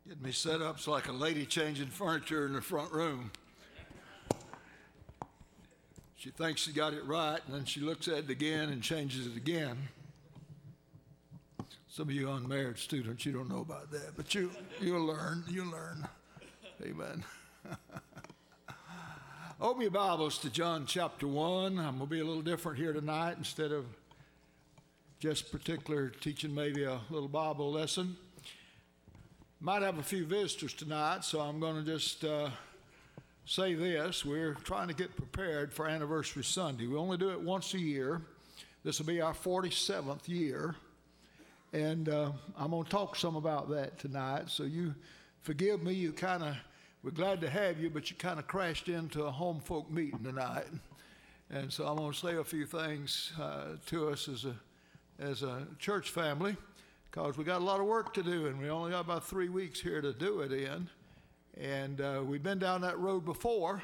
Getting me set up so like a lady changing furniture in the front room. She thinks she got it right, and then she looks at it again and changes it again. Some of you unmarried students, you don't know about that, but you'll learn. Amen. Open your Bibles to John chapter 1. I'm going to be a little different here tonight. Instead of just particular teaching maybe a little Bible lesson. Might have a few visitors tonight, so I'm going to just say this. We're trying to get prepared for Anniversary Sunday. We only do it once a year. This will be our 47th year. And I'm going to talk some about that tonight. So you forgive me, we're glad to have you, but you kind of crashed into a home folk meeting tonight. And so I'm going to say a few things to us as a church family, because we got a lot of work to do, and we only got about 3 weeks here to do it in. And we've been down that road before,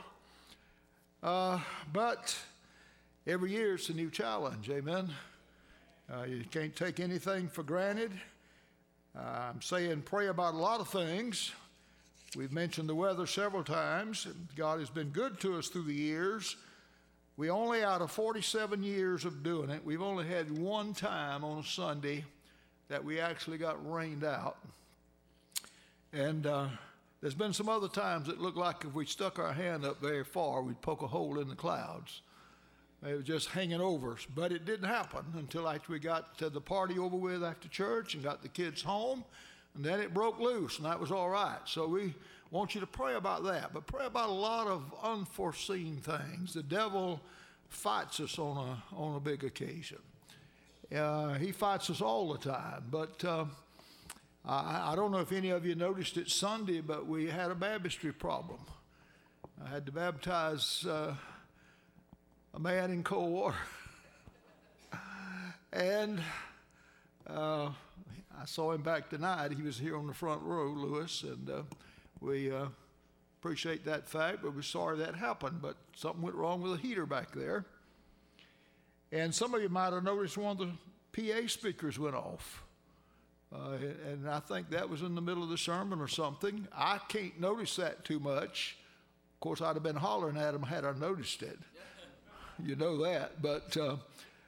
but every year it's a new challenge, amen? You can't take anything for granted. I'm saying pray about a lot of things. We've mentioned the weather several times. God has been good to us through the years. We only, out of 47 years of doing it, we've only had one time on a Sunday that we actually got rained out. And there's been some other times that looked like if we stuck our hand up very far, we'd poke a hole in the clouds. It was just hanging over us. But it didn't happen until after we got the party over with after church and got the kids home. And then it broke loose, and that was all right. So we want you to pray about that. But pray about a lot of unforeseen things. The devil fights us on a big occasion. He fights us all the time. But I don't know if any of you noticed it Sunday, but we had a baptistry problem. I had to baptize a man in cold water. And I saw him back tonight. He was here on the front row, Lewis, and we appreciate that fact, but we're sorry that happened. But something went wrong with the heater back there. And some of you might have noticed one of the PA speakers went off. And I think that was in the middle of the sermon or something. I can't notice that too much. Of course, I'd have been hollering at him had I noticed it. You know that. But the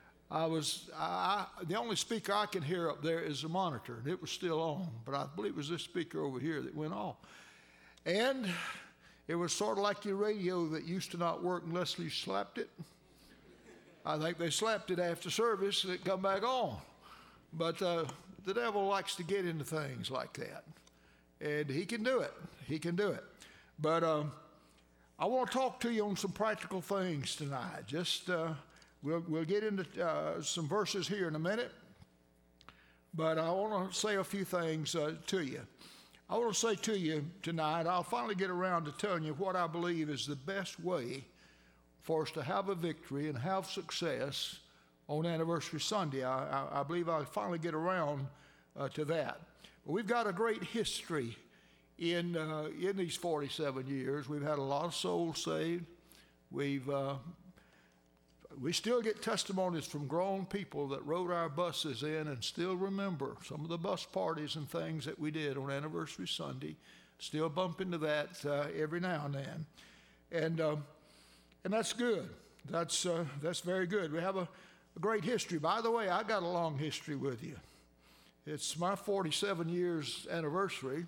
only speaker I can hear up there is the monitor, and it was still on. But I believe it was this speaker over here that went off. And it was sort of like your radio that used to not work unless you slapped it. I think they slapped it after service and it come back on. But the devil likes to get into things like that. And he can do it. He can do it. But I want to talk to you on some practical things tonight. Just we'll get into some verses here in a minute. But I want to say a few things to you. I want to say to you tonight, I'll finally get around to telling you what I believe is the best way for us to have a victory and have success on Anniversary Sunday. I believe I'll finally get around to that. But we've got a great history in these 47 years. We've had a lot of souls saved. We still get testimonies from grown people that rode our buses in and still remember some of the bus parties and things that we did on Anniversary Sunday. Still bump into that every now and then. And that's good. That's very good. We have a great history. By the way, I got a long history with you. It's my 47 years anniversary.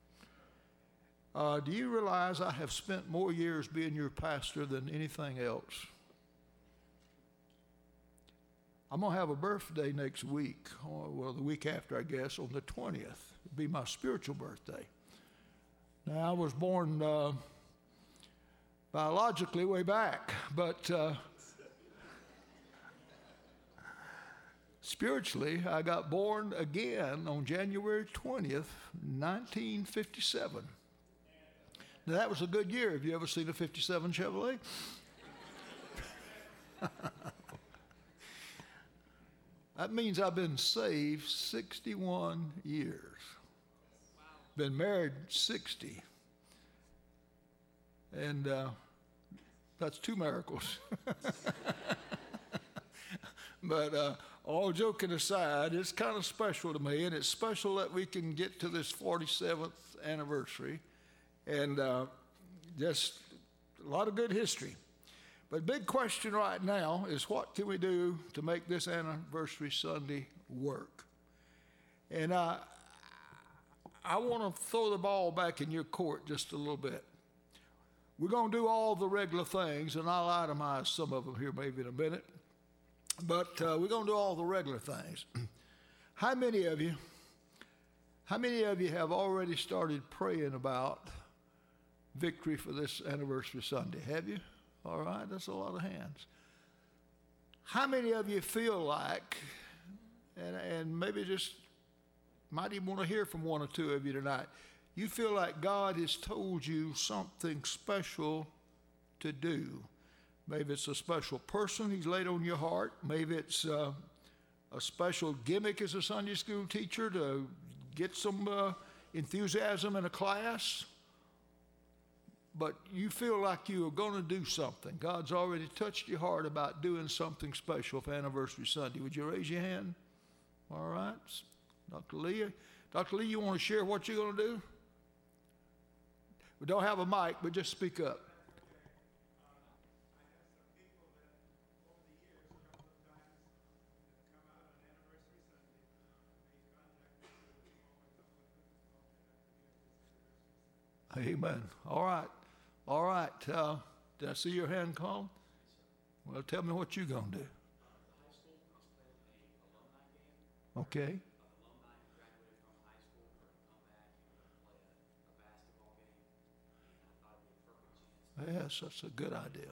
Do you realize I have spent more years being your pastor than anything else? I'm going to have a birthday next week, well, the week after, I guess, on the 20th. It'll be my spiritual birthday. Now, I was born biologically way back, but spiritually, I got born again on January 20th, 1957. Now, that was a good year. Have you ever seen a 57 Chevrolet? That means I've been saved 61 years. Wow. Been married 60. And that's two miracles. But all joking aside, it's kind of special to me, and it's special that we can get to this 47th anniversary, and just a lot of good history. But big question right now is, what can we do to make this anniversary Sunday work? And I want to throw the ball back in your court just a little bit. We're going to do all the regular things, and I'll itemize some of them here maybe in a minute. But we're going to do all the regular things. How many of you have already started praying about victory for this anniversary Sunday? Have you? All right, that's a lot of hands. How many of you feel like, and maybe just might even want to hear from one or two of you tonight, you feel like God has told you something special to do? Maybe it's a special person He's laid on your heart. Maybe it's a special gimmick as a Sunday school teacher to get some enthusiasm in a class. But you feel like you are going to do something. God's already touched your heart about doing something special for Anniversary Sunday. Would you raise your hand? All right. Dr. Lee. Dr. Lee, you want to share what you're going to do? We don't have a mic, but just speak up. Amen. All right. All right. Did I see your hand called? Well, tell me what you're going to do. Okay. Yes, that's a good idea.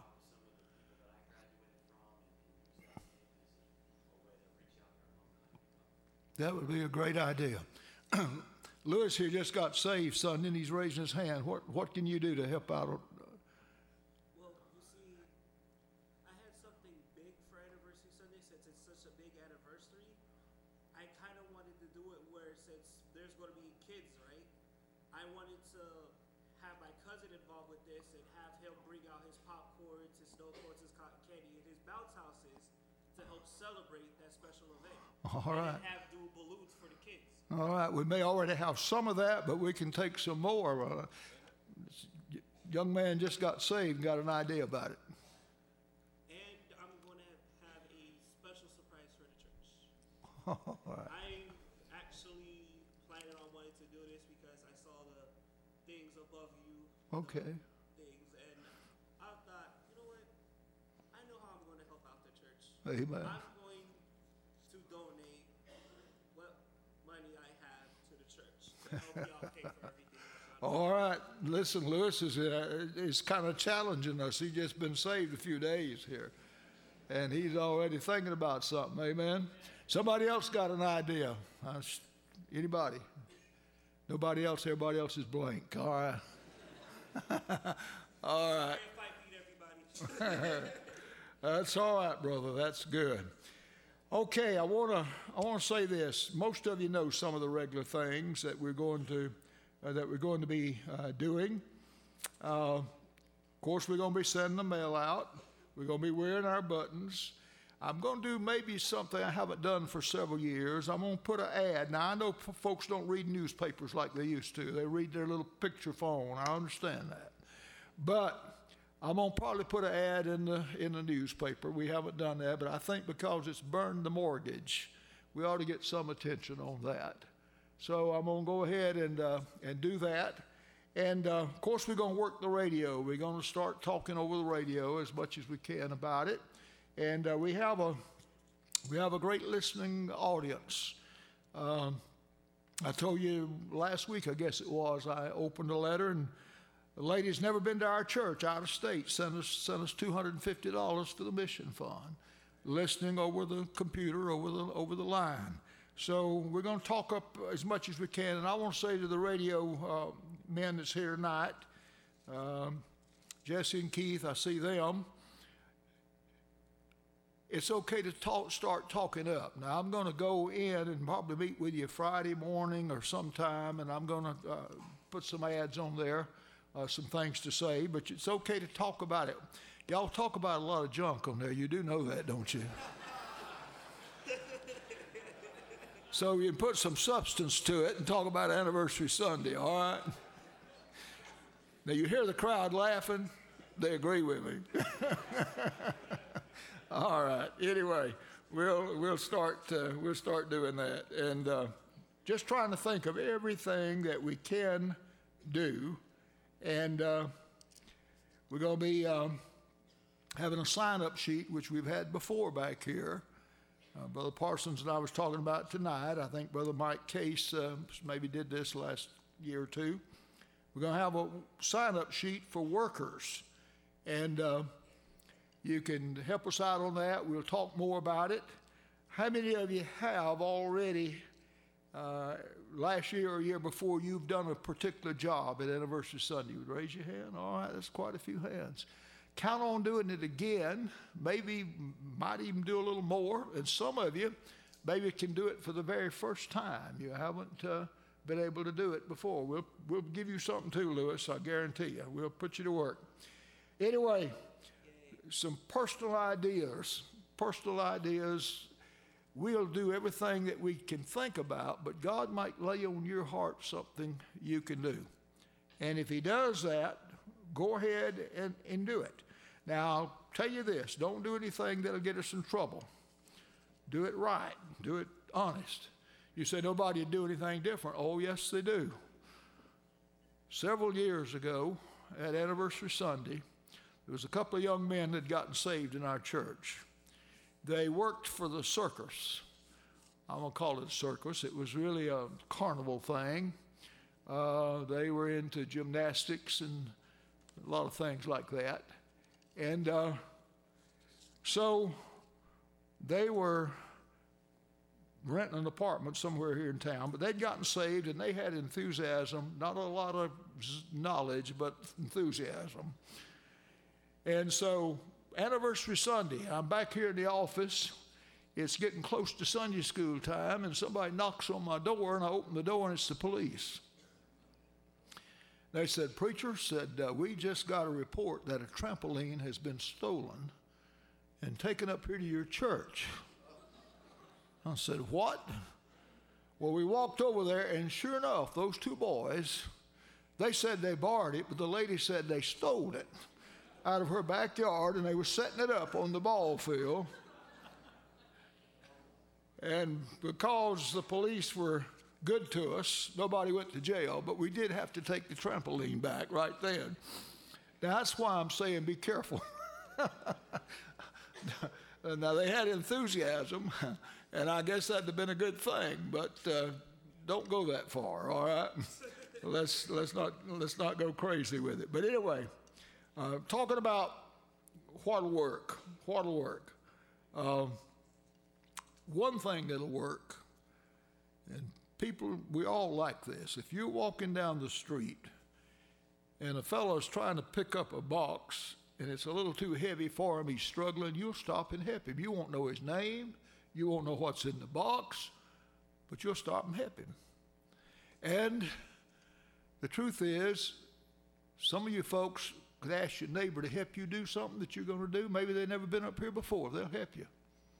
That would be a great idea. Lewis here just got saved Sunday, and he's raising his hand. What can you do to help out? Well, you see, I had something big for Anniversary Sunday. Since it's such a big anniversary, I kind of wanted to do it where, since there's going to be kids, right? I wanted to have my cousin involved with this and have him bring out his popcorns, his snow cones, his cotton candy, and his bounce houses to help celebrate that special event. All right. And have dual balloons for the kids. All right, we may already have some of that, but we can take some more. Young man just got saved and got an idea about it. And I'm going to have a special surprise for the church. All right. I'm actually planning on wanting to do this because I saw the things above you. Okay. Things, and I thought, you know what? I know how I'm going to help out the church. Amen. I'm going to donate what money I have to the church to help y'all pay for everything. All right. Listen, Lewis is kind of challenging us. He's just been saved a few days here, and he's already thinking about something. Amen. Somebody else got an idea. Anybody? Nobody else? Everybody else is blank. All right. All right. That's all right, brother. That's good. Okay, I want to say this. Most of you know some of the regular things that we're going to be doing. Of course, we're going to be sending the mail out. We're going to be wearing our buttons. I'm going to do maybe something I haven't done for several years. I'm going to put an ad. Now, I know folks don't read newspapers like they used to. They read their little picture phone. I understand that. But I'm going to probably put an ad in the newspaper. We haven't done that, but I think because it's burned the mortgage, we ought to get some attention on that. So I'm going to go ahead and do that. And, of course, we're going to work the radio. We're going to start talking over the radio as much as we can about it. And we have a great listening audience. I told you last week, I guess it was, I opened a letter, and the lady's never been to our church out of state, sent us $250 to the mission fund, listening over the computer, over the line. So we're going to talk up as much as we can. And I want to say to the radio men that's here tonight, Jesse and Keith, I see them. It's okay to start talking up. Now, I'm going to go in and probably meet with you Friday morning or sometime, and I'm going to put some ads on there, some things to say, but it's okay to talk about it. Y'all talk about a lot of junk on there. You do know that, don't you? So you can put some substance to it and talk about Anniversary Sunday, all right? Now you hear the crowd laughing. They agree with me. All right. Anyway, we'll start doing that, and just trying to think of everything that we can do, and we're going to be having a sign-up sheet, which we've had before back here. Brother Parsons and I was talking about tonight. I think Brother Mike Case maybe did this last year or two. We're going to have a sign-up sheet for workers, and you can help us out on that. We'll talk more about it. How many of you have already, last year or year before, you've done a particular job at Anniversary Sunday? You would raise your hand. All right, that's quite a few hands. Count on doing it again. Maybe might even do a little more. And some of you maybe can do it for the very first time. You haven't been able to do it before. We'll give you something too, Lewis. I guarantee you. We'll put you to work. Anyway, some personal ideas. Personal ideas. We'll do everything that we can think about, but God might lay on your heart something you can do. And if He does that, go ahead and do it. Now, I'll tell you this, don't do anything that'll get us in trouble. Do it right. Do it honest. You say nobody would do anything different. Oh, yes, they do. Several years ago at Anniversary Sunday, there was a couple of young men that had gotten saved in our church. They worked for the circus. I'm going to call it a circus. It was really a carnival thing. They were into gymnastics and a lot of things like that. And so they were renting an apartment somewhere here in town, but they'd gotten saved and they had enthusiasm, not a lot of knowledge, but enthusiasm. And so Anniversary Sunday, I'm back here in the office. It's getting close to Sunday school time, and somebody knocks on my door, and I open the door, and it's the police. They said, "Preacher," "we just got a report that a trampoline has been stolen and taken up here to your church." I said, "What?" Well, we walked over there, and sure enough, those two boys, they said they borrowed it, but the lady said they stole it out of her backyard, and they were setting it up on the ball field. And because the police were good to us, nobody went to jail, but we did have to take the trampoline back right then. Now, that's why I'm saying be careful. Now, they had enthusiasm, and I guess that'd have been a good thing, but don't go that far, all right? Let's not go crazy with it. But anyway, talking about what'll work. One thing that'll work, and people, we all like this. If you're walking down the street and a fellow's trying to pick up a box and it's a little too heavy for him, he's struggling, you'll stop and help him. You won't know his name, you won't know what's in the box, but you'll stop and help him. And the truth is, some of you folks could ask your neighbor to help you do something that you're going to do. Maybe they've never been up here before. They'll help you.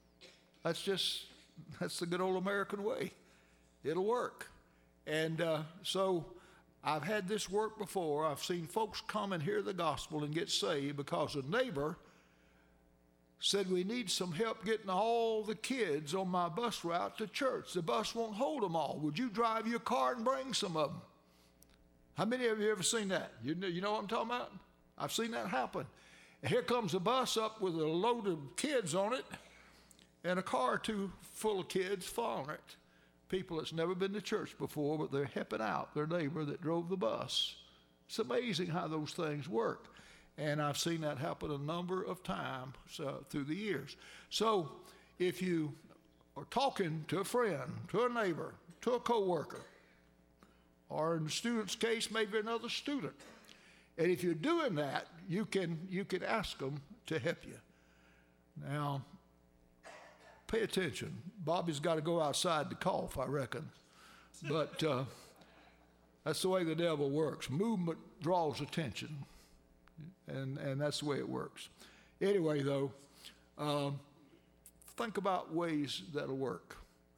That's the good old American way. It'll work. And so I've had this work before. I've seen folks come and hear the gospel and get saved because a neighbor said, "We need some help getting all the kids on my bus route to church. The bus won't hold them all. Would you drive your car and bring some of them?" How many of you ever seen that? You know what I'm talking about? I've seen that happen. And here comes a bus up with a load of kids on it and a car or two full of kids following it. People that's never been to church before, but they're helping out their neighbor that drove the bus. It's amazing how those things work. And I've seen that happen a number of times through the years. So if you are talking to a friend, to a neighbor, to a coworker, or in the student's case, maybe another student, and if you're doing that, you can ask them to help you. Now, pay attention. Bobby's got to go outside to cough, I reckon. But that's the way the devil works. Movement draws attention, and that's the way it works. Anyway, though, think about ways that'll work.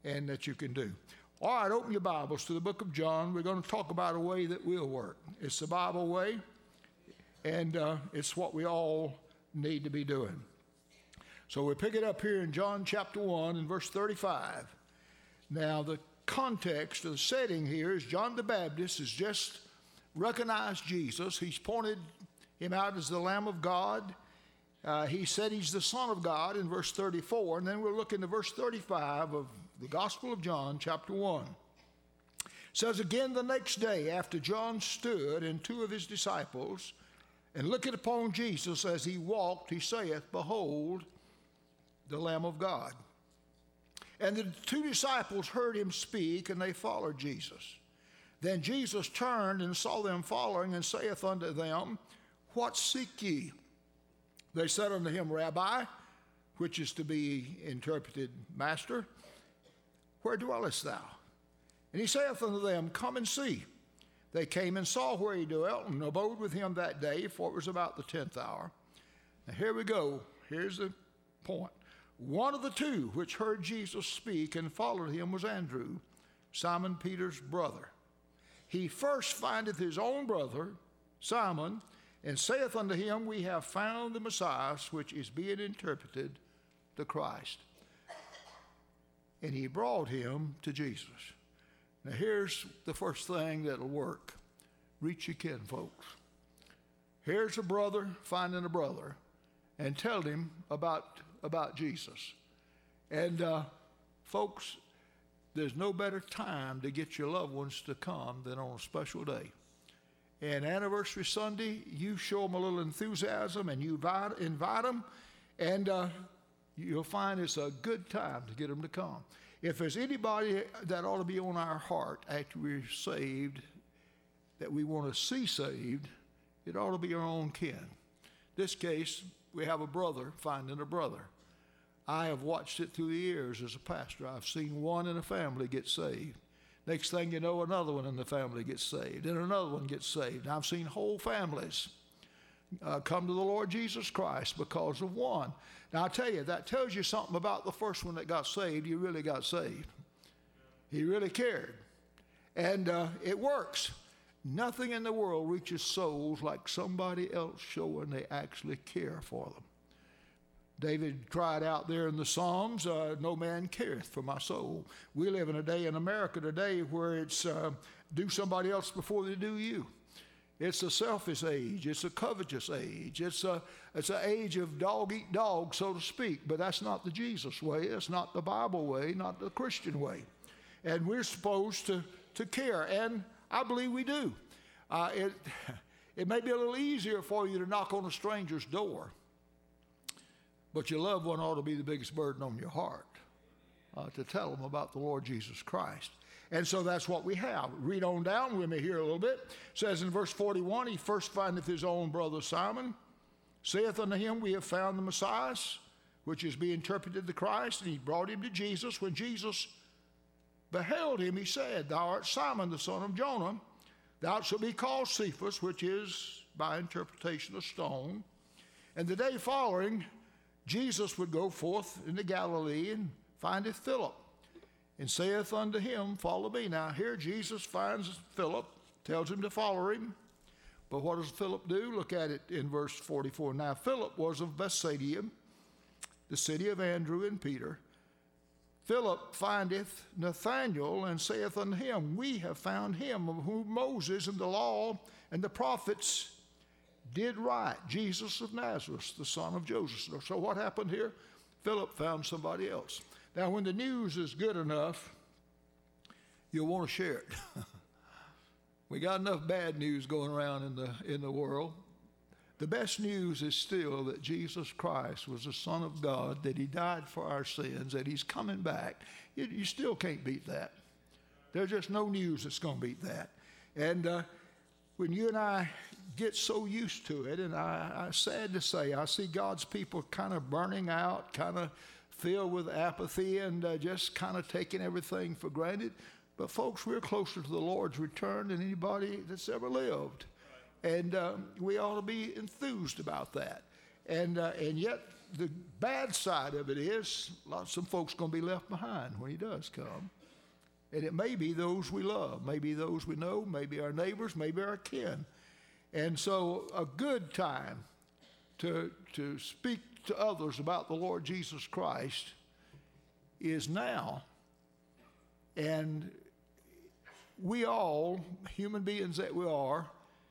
and that you can do. All right, open your Bibles to the book of John. We're going to talk about a way that will work. It's the Bible way, and it's what we all need to be doing. So we pick it up here in John chapter 1 and verse 35. Now, the context of the setting here is John the Baptist has just recognized Jesus. He's pointed him out as the Lamb of God. He said he's the Son of God in verse 34. And then we'll look into verse 35 of the Gospel of John, chapter 1. It says, again the next day after John stood and two of his disciples, and looking upon Jesus as he walked, he saith, behold, the Lamb of God. And the two disciples heard him speak, and they followed Jesus. Then Jesus turned and saw them following, and saith unto them, what seek ye? They said unto him, Rabbi, which is to be interpreted, Master, where dwellest thou? And he saith unto them, come and see. They came and saw where he dwelt, and abode with him that day, for it was about the 10th hour. Now here we go. Here's the point. One of the two which heard Jesus speak and followed him was Andrew, Simon Peter's brother. He first findeth his own brother, Simon, and saith unto him, we have found the Messiah, which is being interpreted, the Christ. And he brought him to Jesus. Now here's the first thing that'll work. Reach your kin, folks. Here's a brother finding a brother and tell him about Jesus. And folks, there's no better time to get your loved ones to come than on a special day. And Anniversary Sunday, you show them a little enthusiasm and you invite them, and you'll find it's a good time to get them to come. If there's anybody that ought to be on our heart after we're saved, that we want to see saved, it ought to be our own kin. This case, we have a brother finding a brother. I have watched it through the years as a pastor. I've seen one in a family get saved. Next thing you know, another one in the family gets saved, and another one gets saved. And I've seen whole families come to the Lord Jesus Christ because of one. Now, I tell you, that tells you something about the first one that got saved. He really got saved. He really cared. And it works. Nothing in the world reaches souls like somebody else showing they actually care for them. David cried out there in the Psalms, no man careth for my soul. We live in a day in America today where it's do somebody else before they do you. It's a selfish age. It's a covetous age. It's an age of dog eat dog, so to speak. But that's not the Jesus way. It's not the Bible way, not the Christian way. And we're supposed to care, and I believe we do. It may be a little easier for you to knock on a stranger's door, but your loved one ought to be the biggest burden on your heart to tell them about the Lord Jesus Christ. And so that's what we have. Read on down with me here a little bit. It says in verse 41, he first findeth his own brother Simon, saith unto him, we have found the Messiah, which is being interpreted the Christ, and he brought him to Jesus. When Jesus beheld him, he said, thou art Simon, the son of Jonah. Thou shalt be called Cephas, which is by interpretation a stone. And the day following, Jesus would go forth into Galilee and findeth Philip, and saith unto him, follow me. Now here Jesus finds Philip, tells him to follow him. But what does Philip do? Look at it in verse 44. Now Philip was of Bethsaida, the city of Andrew and Peter. Philip findeth Nathanael, and saith unto him, we have found him of whom Moses and the law and the prophets did write, Jesus of Nazareth, the son of Joseph. So what happened here? Philip found somebody else. Now, when the news is good enough, you'll want to share it. We got enough bad news going around in the world. The best news is still that Jesus Christ was the Son of God, that he died for our sins, that he's coming back. You still can't beat that. There's just no news that's going to beat that. And when you and I get so used to it, and I'm sad to say, I see God's people kind of burning out, kind of filled with apathy, and just kind of taking everything for granted. But folks, we're closer to the Lord's return than anybody that's ever lived. And we ought to be enthused about that. And yet the bad side of it is some folks going to be left behind when he does come. And it may be those we love, maybe those we know, maybe our neighbors, maybe our kin. And so a good time to speak to others about the Lord Jesus Christ is now. And we all, human beings that we are,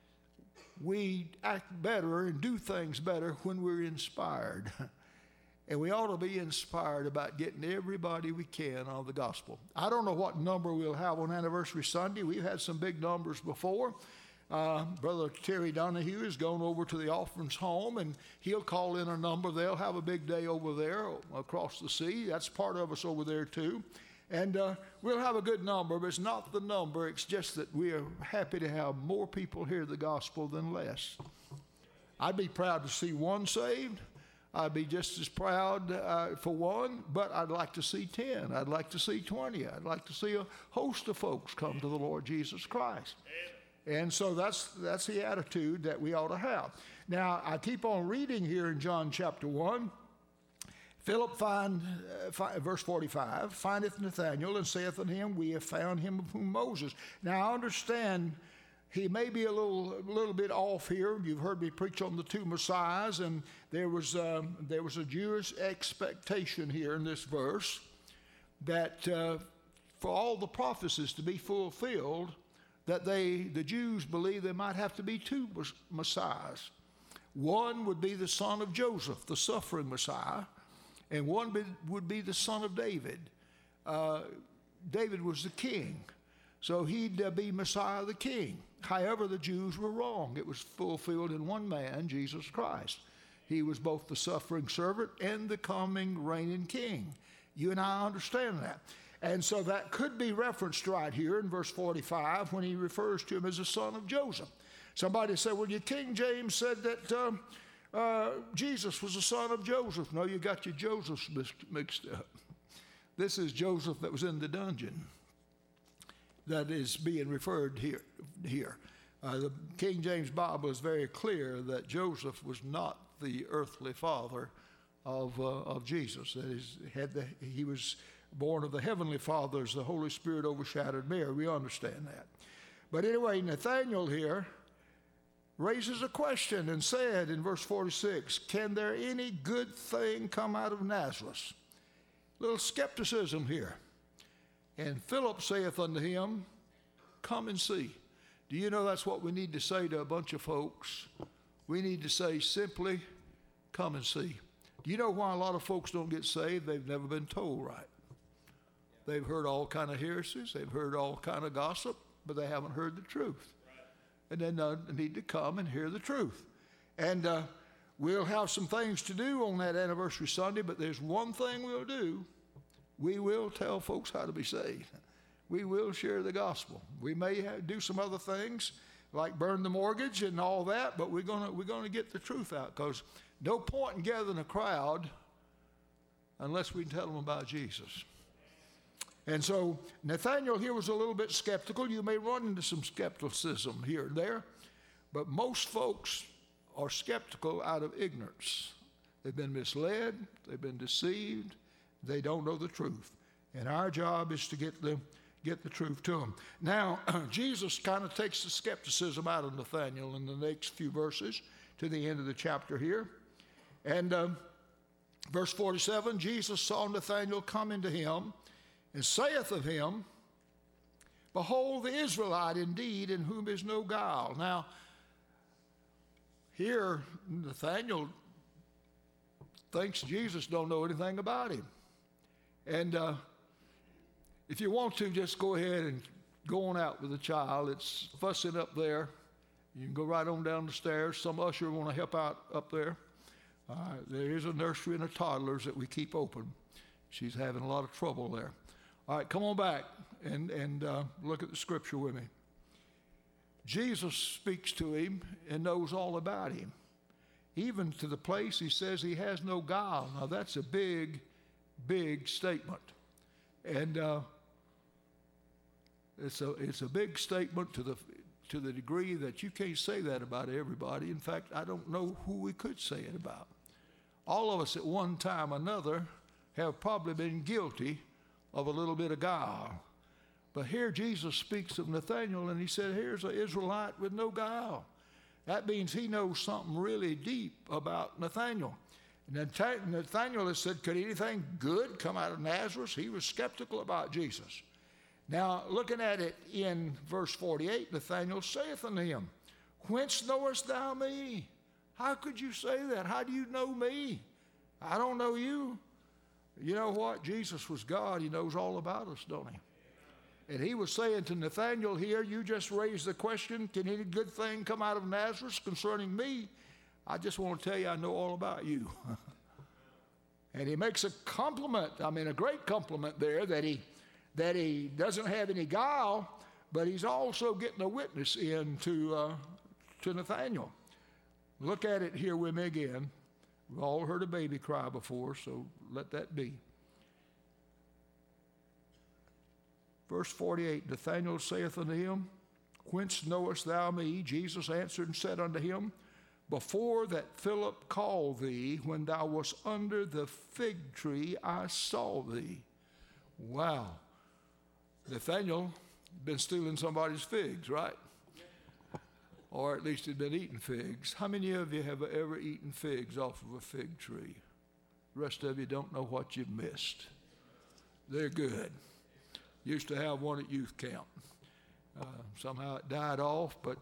we act better and do things better when we're inspired. And we ought to be inspired about getting everybody we can on the gospel. I don't know what number we'll have on Anniversary Sunday. We've had some big numbers before. Brother Terry Donahue has gone over to the Orphans' Home, and he'll call in a number. They'll have a big day over there across the sea. That's part of us over there, too. And we'll have a good number, but it's not the number. It's just that we are happy to have more people hear the gospel than less. I'd be proud to see one saved. I'd be just as proud for one, but I'd like to see 10. I'd like to see 20. I'd like to see a host of folks come to the Lord Jesus Christ. And so that's the attitude that we ought to have. Now, I keep on reading here in John chapter 1. Philip verse 45, findeth Nathanael and saith unto him, we have found him of whom Moses. Now, I understand he may be a little bit off here. You've heard me preach on the two Messiahs, and there was a Jewish expectation here in this verse that for all the prophecies to be fulfilled, that the Jews believed there might have to be two Messiahs. One would be the son of Joseph, the suffering Messiah, and one would be the son of David. David was the king, so he'd be Messiah the king. However, the Jews were wrong. It was fulfilled in one man, Jesus Christ. He was both the suffering servant and the coming reigning king. You and I understand that. And so that could be referenced right here in verse 45 when he refers to him as the son of Joseph. Somebody said, well, your King James said that Jesus was the son of Joseph. No, you got your Josephs mixed up. This is Joseph that was in the dungeon that is being referred here. The King James Bible is very clear that Joseph was not the earthly father of Jesus. That is, he was born of the heavenly Father as the Holy Spirit overshadowed Mary. We understand that. But anyway, Nathanael here raises a question and said in verse 46, can there any good thing come out of Nazareth? Little skepticism here. And Philip saith unto him, come and see. Do you know that's what we need to say to a bunch of folks? We need to say simply, come and see. Do you know why a lot of folks don't get saved? They've never been told right. They've heard all kind of heresies. They've heard all kind of gossip, but they haven't heard the truth. And then they need to come and hear the truth. And we'll have some things to do on that Anniversary Sunday, but there's one thing we'll do. We will tell folks how to be saved. We will share the gospel. We may do some other things like burn the mortgage and all that, but we're gonna get the truth out, because no point in gathering a crowd unless we tell them about Jesus. And so Nathanael here was a little bit skeptical. You may run into some skepticism here and there, but most folks are skeptical out of ignorance. They've been misled, they've been deceived, they don't know the truth. And our job is to get the truth to them. Now, Jesus kind of takes the skepticism out of Nathanael in the next few verses to the end of the chapter here. And verse 47, Jesus saw Nathanael come into him, and saith of him, behold the Israelite indeed, in whom is no guile. Now, here Nathanael thinks Jesus don't know anything about him. And if you want to, just go ahead and go on out with the child. It's fussing up there. You can go right on down the stairs. Some usher want to help out up there. There is a nursery and a toddlers that we keep open. She's having a lot of trouble there. All right, come on back and look at the scripture with me. Jesus speaks to him and knows all about him. Even to the place he says he has no guile. Now that's a big, big statement. And it's a big statement to the degree that you can't say that about everybody. In fact, I don't know who we could say it about. all of us at one time or another have probably been guilty of a little bit of guile. But here Jesus speaks of Nathanael, and he said, here's an Israelite with no guile. That means he knows something really deep about Nathanael. Nathanael has said, could anything good come out of Nazareth? He was skeptical about Jesus. Now, looking at it in verse 48, Nathanael saith unto him, whence knowest thou me? How could you say that? How do you know me? I don't know you. You know what? Jesus was God. He knows all about us, don't he? And he was saying to Nathanael here, you just raised the question, can any good thing come out of Nazareth concerning me? I just want to tell you I know all about you. And he makes a compliment, a great compliment there, that he doesn't have any guile, but he's also getting a witness in to Nathanael. Look at it here with me again. We've all heard a baby cry before, so let that be. Verse 48, Nathanael saith unto him, whence knowest thou me? Jesus answered and said unto him, before that Philip called thee, when thou wast under the fig tree, I saw thee. Wow. Nathanael had been stealing somebody's figs, right? Or at least had been eating figs. How many of you have ever eaten figs off of a fig tree? The rest of you don't know what you've missed. They're good. Used to have one at youth camp. Somehow it died off, but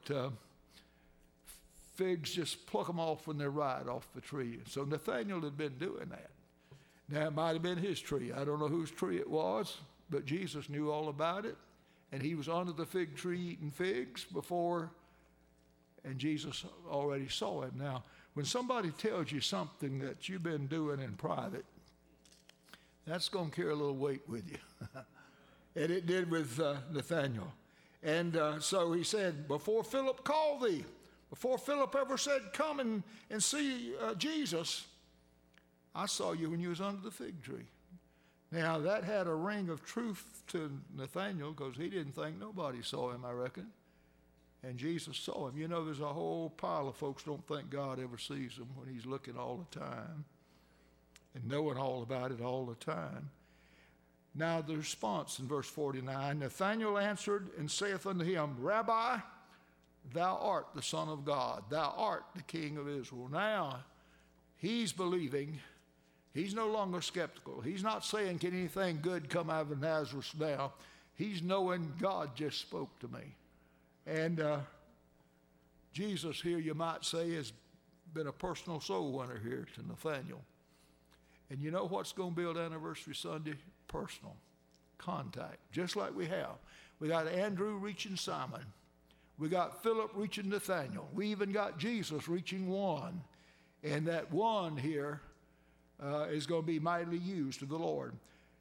figs just pluck them off when they're right off the tree. So Nathanael had been doing that. Now it might have been his tree. I don't know whose tree it was, but Jesus knew all about it. And he was under the fig tree eating figs before, and Jesus already saw him. Now, when somebody tells you something that you've been doing in private, that's going to carry a little weight with you. And it did with Nathanael. And so he said, before Philip called thee, before Philip ever said, come and see Jesus, I saw you when you was under the fig tree. Now, that had a ring of truth to Nathanael because he didn't think nobody saw him, I reckon. And Jesus saw him. You know, there's a whole pile of folks don't think God ever sees them when he's looking all the time and knowing all about it all the time. Now the response in verse 49, Nathanael answered and saith unto him, Rabbi, thou art the Son of God. Thou art the King of Israel. Now he's believing. He's no longer skeptical. He's not saying, can anything good come out of Nazareth now? He's knowing God just spoke to me. And Jesus here, you might say, has been a personal soul winner here to Nathanael. And you know what's going to build Anniversary Sunday? Personal contact, just like we have. We got Andrew reaching Simon. We got Philip reaching Nathanael. We even got Jesus reaching one. And that one here is going to be mightily used to the Lord.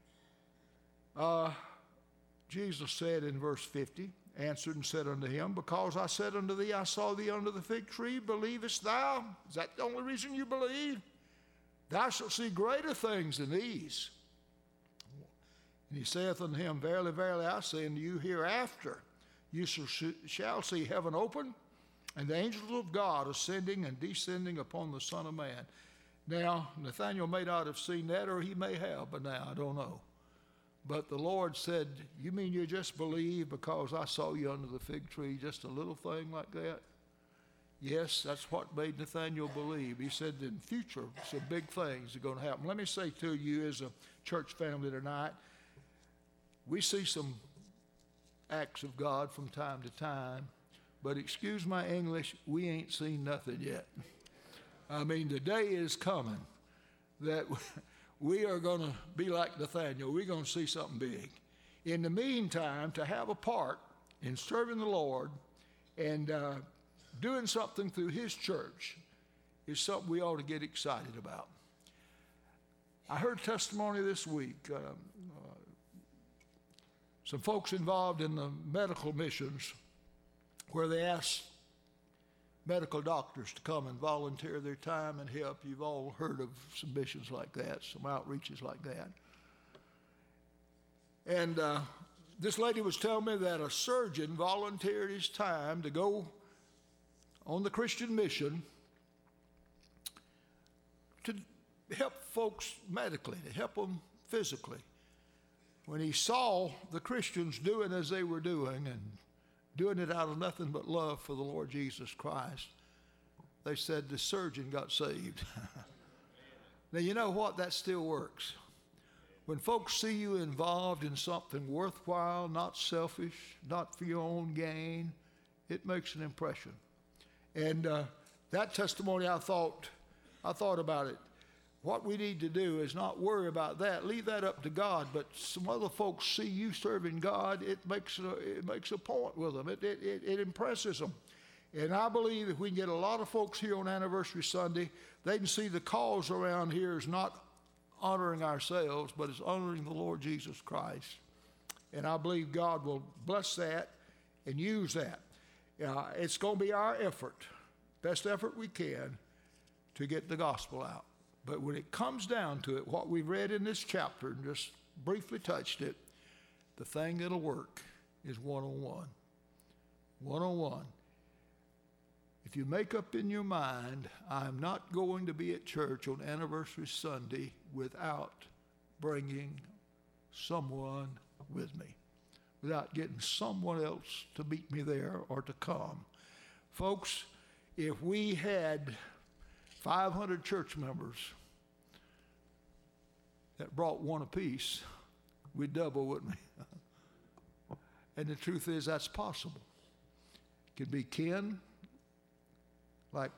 Jesus said in verse 50, answered and said unto him, because I said unto thee, I saw thee under the fig tree, believest thou? Is that the only reason you believe? Thou shalt see greater things than these. And he saith unto him, verily, verily, I say unto you, hereafter you shall see heaven open, and the angels of God ascending and descending upon the Son of Man. Now, Nathanael may not have seen that, or he may have, but now I don't know. But the Lord said, you mean you just believe because I saw you under the fig tree, just a little thing like that? Yes, that's what made Nathanael believe. He said in future, some big things are going to happen. Let me say to you as a church family tonight, we see some acts of God from time to time, but excuse my English, we ain't seen nothing yet. I mean, the day is coming that we are going to be like Nathanael. We're going to see something big. In the meantime, to have a part in serving the Lord and doing something through his church is something we ought to get excited about. I heard testimony this week. Some folks involved in the medical missions where they asked medical doctors to come and volunteer their time and help. You've all heard of some missions like that, some outreaches like that. And this lady was telling me that a surgeon volunteered his time to go on the Christian mission to help folks medically, to help them physically. When he saw the Christians doing as they were doing and doing it out of nothing but love for the Lord Jesus Christ, they said the surgeon got saved. Now, you know what? That still works. When folks see you involved in something worthwhile, not selfish, not for your own gain, it makes an impression. And that testimony, I thought about it. What we need to do is not worry about that. Leave that up to God. But some other folks see you serving God, it makes a point with them. It impresses them. And I believe if we can get a lot of folks here on Anniversary Sunday, they can see the cause around here is not honoring ourselves, but it's honoring the Lord Jesus Christ. And I believe God will bless that and use that. It's going to be our effort, best effort we can, to get the gospel out. But when it comes down to it, what we've read in this chapter, and just briefly touched it, the thing that'll work is one-on-one. One-on-one. If you make up in your mind, I'm not going to be at church on Anniversary Sunday without bringing someone with me, without getting someone else to meet me there or to come. Folks, if we had 500 church members that brought one apiece, we'd double, wouldn't we? And the truth is that's possible. It could be Ken, like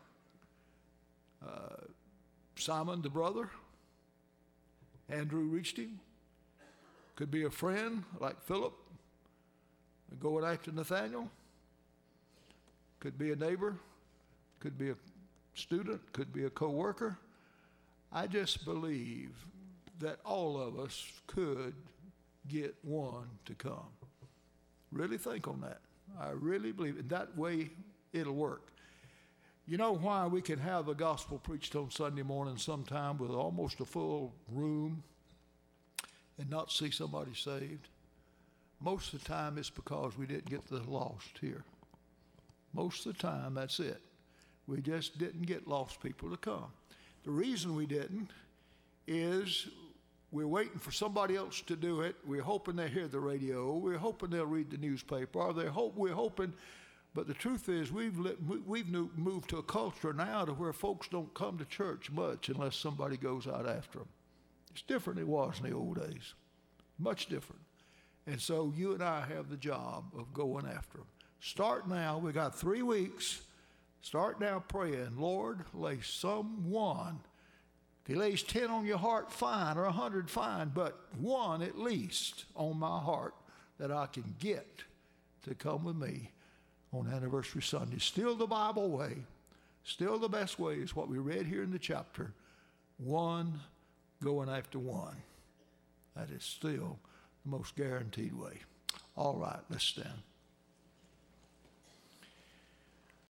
Simon the brother. Andrew reached him. Could be a friend like Philip going after Nathaniel. Could be a neighbor. Could be a student, could be a co-worker. I just believe that all of us could get one to come. Really think on that. I really believe it. That way it'll work. You know why we can have the gospel preached on Sunday morning sometime with almost a full room and not see somebody saved? Most of the time it's because we didn't get the lost here. Most of the time that's it. We just didn't get lost people to come. The reason we didn't is we're waiting for somebody else to do it. We're hoping they hear the radio. We're hoping they'll read the newspaper. Or we're hoping, but the truth is we've moved to a culture now to where folks don't come to church much unless somebody goes out after them. It's different than it was in the old days. Much different. And so you and I have the job of going after them. Start now. We got 3 weeks. Start now praying, Lord, lay someone. If he lays 10 on your heart, fine, or 100, fine, but one at least on my heart that I can get to come with me on Anniversary Sunday. Still the Bible way, still the best way is what we read here in the chapter. One going after one. That is still the most guaranteed way. All right, let's stand.